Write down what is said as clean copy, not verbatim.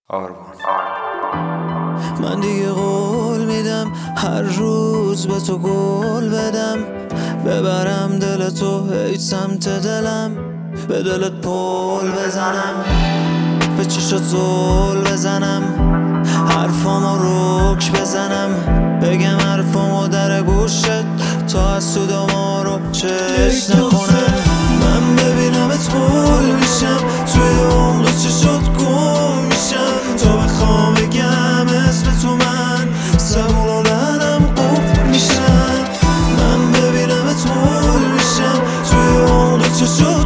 آرمان. من دیگه قول میدم هر روز به تو گل بدم، ببرم دل تو هی سمت دلم، به دلت پل بزنم، به چشات زل بزنم، حرفامو رک بزنم، بگم حرفامو در گوشت تا از سود ما رو چش نکنن. من ببینمت قول میشم توی عمق چشات گم میشم، تا بخوام بگم اسم تو من زبون و لحنم قفل میشن. من ببینمت قول میشم توی عمق چشات